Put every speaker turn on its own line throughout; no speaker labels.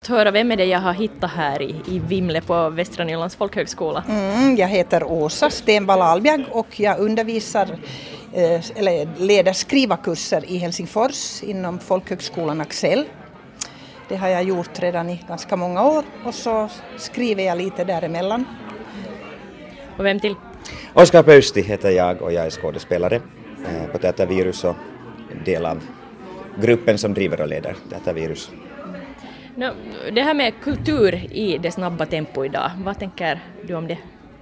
Höra, vem är det jag har hittat här i Vimle på Västra Nylands folkhögskola?
Jag heter Åsa Stenvall Albjag och jag undervisar eller leder skrivarkurser i Helsingfors inom folkhögskolan Axel. Det har jag gjort redan i ganska många år och så skriver jag lite däremellan.
Och vem till?
Oskar Pöysti heter jag och jag är skådespelare på Teatervirus och del av gruppen som driver och leder Teatervirus.
Det här med kultur i det snabba tempo idag, vad tänker du om det?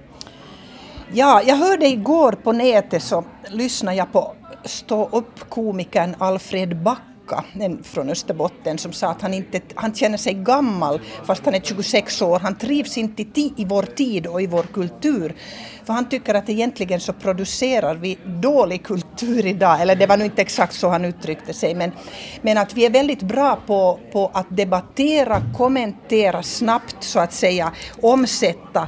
Ja, jag hörde igår på nätet så lyssnade jag på stå-upp-komikern Alfred Backa från Österbotten som sa att han känner sig gammal fast han är 26 år. Han trivs inte i vår tid och i vår kultur. För han tycker att egentligen så producerar vi dålig kultur idag. Eller det var nog inte exakt så han uttryckte sig. Men att vi är väldigt bra på att debattera, kommentera snabbt så att säga, omsätta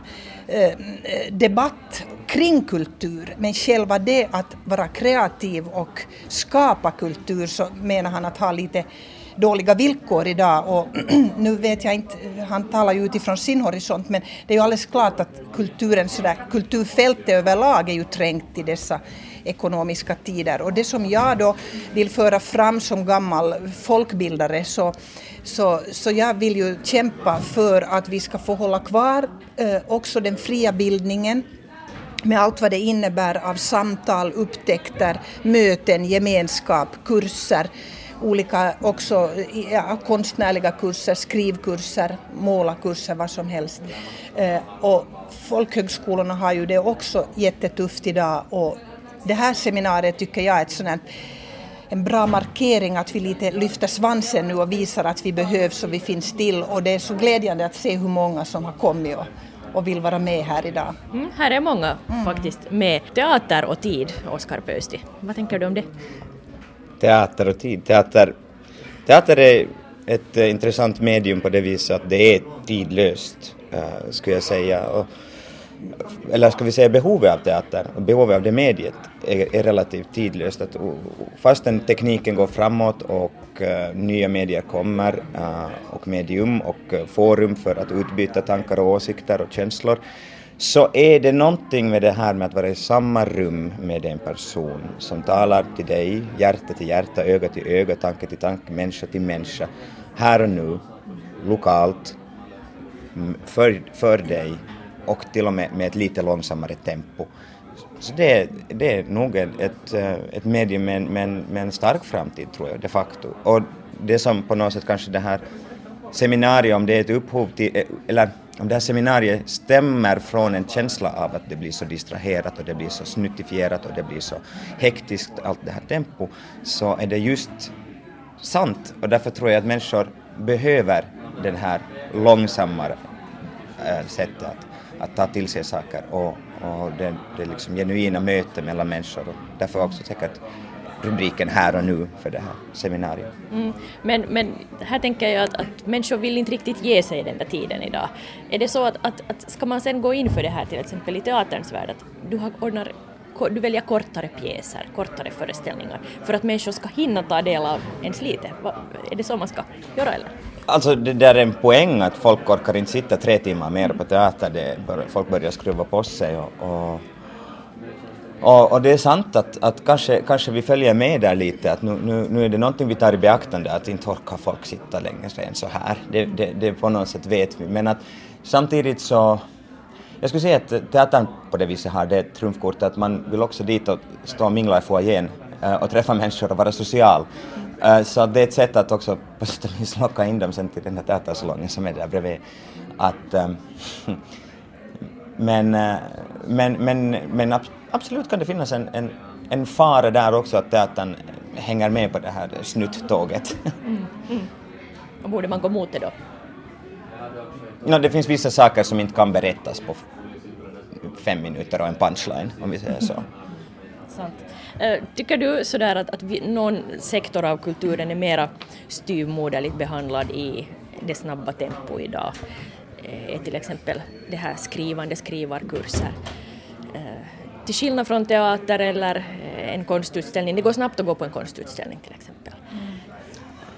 debatt kring kultur, men själva det att vara kreativ och skapa kultur så menar han att ha lite dåliga villkor idag och nu vet jag inte, han talar ju utifrån sin horisont men det är ju alldeles klart att kulturfältet överlag är ju trängt i dessa ekonomiska tider och det som jag då vill föra fram som gammal folkbildare så jag vill ju kämpa för att vi ska få hålla kvar också den fria bildningen med allt vad det innebär av samtal, upptäckter, möten, gemenskap, kurser, olika också konstnärliga kurser, skrivkurser, målarkurser, vad som helst. Och folkhögskolorna har ju det också jättetufft idag och det här seminariet tycker jag är en bra markering att vi lite lyfter svansen nu och visar att vi behövs och vi finns till och det är så glädjande att se hur många som har kommit och vill vara med här idag.
Här är många faktiskt med. Teater och tid, Oskar Pöysti. Vad tänker du om det?
Teater och tid. Teater är ett intressant medium på det viset att det är tidlöst, skulle jag säga. Eller ska vi säga behovet av teater och behovet av det mediet är relativt tidlöst. Att fastän tekniken går framåt och nya medier kommer och medium och forum för att utbyta tankar och åsikter och känslor så är det någonting med det här med att vara i samma rum med en person som talar till dig, hjärta till hjärta, öga till öga, tanke till tanke, människa till människa, här och nu, lokalt, för dig och till och med ett lite långsammare tempo. Så det är nog ett medium med en stark framtid tror jag de facto. Och det som på något sätt kanske det här seminariet, om det är ett upphov till, eller om det här seminariet stämmer från en känsla av att det blir så distraherat och det blir så snuttifierat och det blir så hektiskt allt det här tempo så är det just sant och därför tror jag att människor behöver den här långsammare sättet att ta till sig saker och det liksom genuina möte mellan människor och därför också säkert rubriken här och nu för det här seminariet.
Men här tänker jag att människor vill inte riktigt ge sig den där tiden idag. Är det så att ska man sen gå in för det här till exempel i teaterns värld att du väljer kortare pjäser, kortare föreställningar för att människor ska hinna ta del av ens lite? Är det så man ska göra eller?
Alltså det där är en poäng att folk orkar inte sitta 3 timmar mer på teater. Folk börjar skruva på sig och det är sant att kanske vi följer med där lite att nu är det någonting vi tar i beaktande att inte orkar folk sitta längre än så här. Det på något sätt vet vi. Men att samtidigt så jag skulle säga att teatern på det viset har det trumfkortet att man vill också dit och stå och mingla i foajén och träffa människor och vara social. Så det är ett sätt att också på sätt och vis locka in dem sen till den här teatersalongen som är där bredvid. Men absolut kan det finnas en fara där också att teatern hänger med på det här snutttåget.
Och borde man gå mot det då?
Det finns vissa saker som inte kan berättas på 5 minuter och en punchline om vi säger så.
Sant. Tycker du sådär att någon sektor av kulturen är mera styvmoderligt behandlad i det snabba tempo idag? Till exempel det här skrivarkurser. Till skillnad från teater eller en konstutställning. Det går snabbt att gå på en konstutställning till exempel.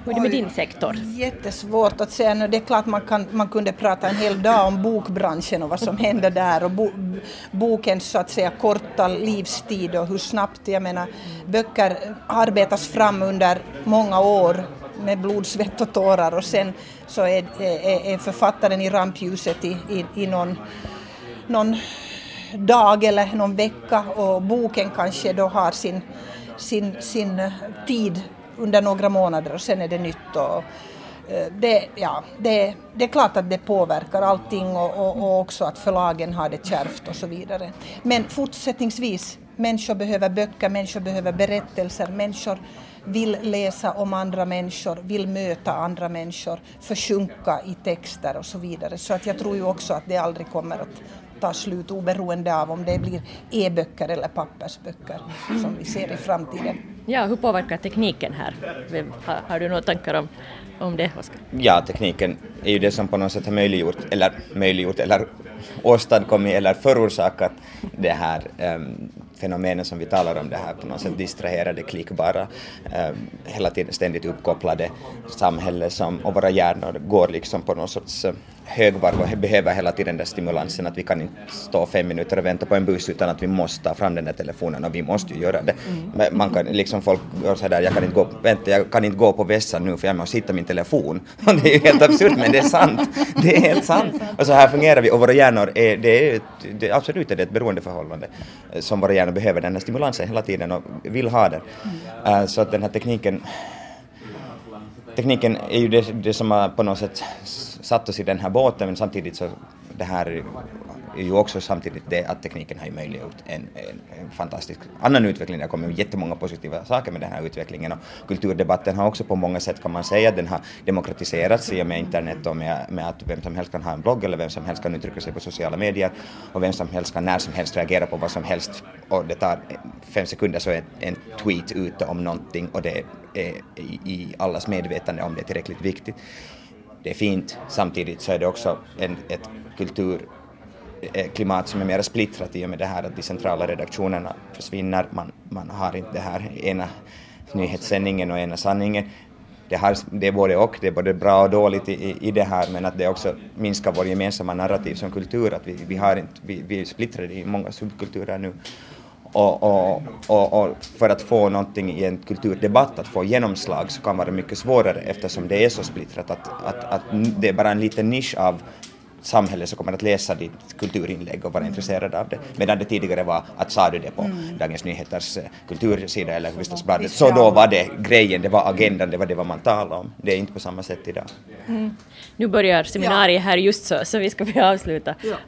Hur är det med din sektor?
Jättesvårt att säga nu. Det är klart man kunde prata en hel dag om bokbranschen och vad som händer där och bokens så att säga korta livstid och hur snabbt, jag menar, böcker arbetas fram under många år med blod, svett och tårar och sen så är författaren i rampljuset i någon dag eller någon vecka och boken kanske då har sin tid under några månader och sen är det nytt och det är klart att det påverkar allting och också att förlagen har det kärvt och så vidare. Men fortsättningsvis, människor behöver böcker, människor behöver berättelser, människor vill läsa om andra människor, vill möta andra människor, försjunka i texter och så vidare. Så att jag tror ju också att det aldrig kommer att ta slut oberoende av om det blir e-böcker eller pappersböcker som vi ser i framtiden.
Ja, hur påverkar tekniken här? Har du några tankar om det, Oskar?
Ja, tekniken är ju det som på något sätt har möjliggjort eller åstadkommit eller förorsakat det här fenomenen som vi talar om, det här på något sätt distraherade, klickbara, hela tiden ständigt uppkopplade samhälle och våra hjärnor går liksom på någon sorts högvarv och behöver hela tiden den stimulansen att vi kan inte stå 5 minuter och vänta på en buss utan att vi måste ta fram den där telefonen och vi måste ju göra det. Man kan liksom folk gör så där, jag kan inte gå på vässan nu för jag måste hitta min telefon. Det är ju helt absurt men det är sant. Det är helt sant. Och så här fungerar vi och våra hjärnor är absolut ett beroendeförhållande som våra hjärnor behöver den här stimulansen hela tiden och vill ha den. Så att den här tekniken är ju det som har på något sätt satt oss i den här båten, men samtidigt så det här är ju också samtidigt det att tekniken har ju möjliggjort en fantastisk annan utveckling. Det kommer jättemånga positiva saker med den här utvecklingen och kulturdebatten har också på många sätt kan man säga att den har demokratiserats i och med internet och med att vem som helst kan ha en blogg eller vem som helst kan uttrycka sig på sociala medier och vem som helst kan när som helst reagera på vad som helst och det tar 5 sekunder så är en tweet ute om någonting och det är i allas medvetande om det är tillräckligt viktigt. Det är fint, samtidigt så är det också ett kulturklimat som är mer splittrat i och med det här att de centrala redaktionerna försvinner. Man har inte det här ena nyhetssändningen och ena sanningen. Det är både och, det är både bra och dåligt i det här, men att det också minskar vår gemensamma narrativ som kultur, att vi är splittrade i många subkulturer nu. Och för att få någonting i en kulturdebatt, att få genomslag så kan vara mycket svårare eftersom det är så splittrat att det är bara en liten nisch av samhället som kommer att läsa ditt kulturinlägg och vara intresserad av det. Medan det tidigare var att sa du det på Dagens Nyheters kultursida eller Hufvudstadsbladet så då var det grejen, det var agendan, det var det vad man talade om. Det är inte på samma sätt idag.
Nu börjar seminariet här just så vi ska börja avsluta.